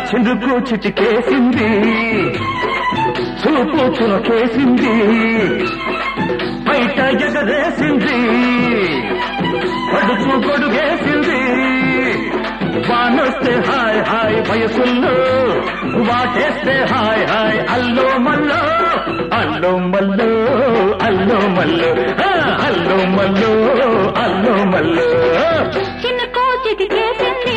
చిందుకు చిటికేసింది చూపు చులకేసింది బయట ఎగరేసింది పడుచు గొడుగేసింది వానొస్తే హాయ్ హాయ్ వయసుల్లో వాటేస్తే హాయ్ హాయ్ అల్లో మల్లో అల్లో మల్లో అల్లో మల్లో అల్లో మల్లో అల్లో మల్లో చిన్న కోచిటికేసింది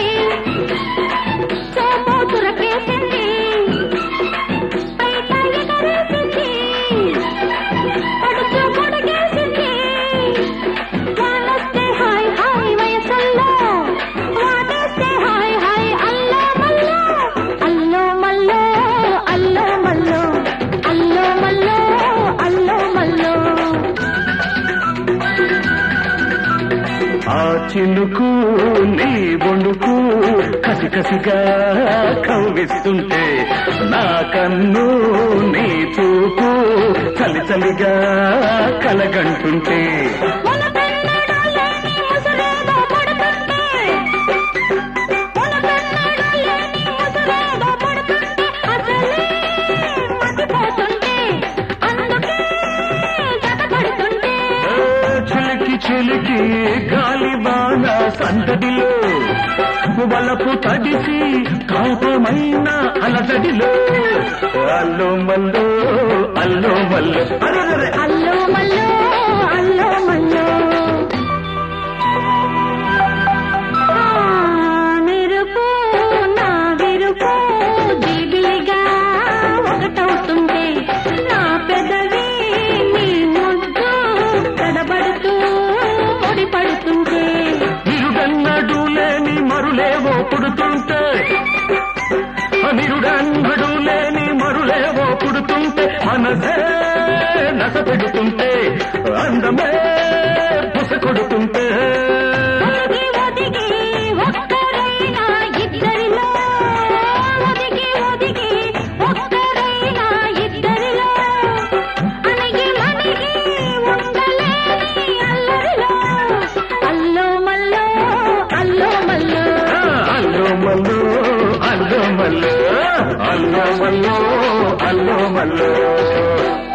చూపు చులకేసింది బయట ఎగరేసింది పడుచు గొడుగేసింది వానొస్తే హాయ్ హాయ్ వయసుల్లో వాటేస్తే హాయ్ హాయ్ అల్లో మల్లో అల్లో మల్లో అల్లో మల్లో అల్లో మల్లో అల్లో మల్లో ఆ చినుకు నీ బొండుకు కసికసిగా కవ్విస్తుంటే నా కన్ను నీ చూపు చలి చలిగా కలగంటుంటే చిలికి చిలికి గాలివాన సందడిలో వలపు తడిసి కాపమైన అలజడిలో అల్లో మల్లో అల్లో మల్లో అల్లో మల్లో అల్లో మల్లో మెరుపు నా విరుపు దిబిలిగా ఒకటవుతుంటే నా పెదవి నీ ముద్దు తడబడుతూ ముడిపడుతుంటే నిరుడన్నడు లేని మరులేవో పుడుతుంటే నిరుడన్నడు లేని మరులేవో పుడుతుంటే మనసే నస పెడుతుంటే అందమే బుస కొడుతుంటే ఒదిగి ఒదిగి ఒక్కరైనా ఇద్దరిలో ఒదిగి ఒదిగి ఒక్కరైనా ఇద్దరిలో అణిగి మణిగి ఉండలేని అల్లరిలో అల్లో మల్లో అల్లో మల్లో అల్లో మల్లో అల్లో మల్లో అల్లో మల్లో అల్లో మల్లో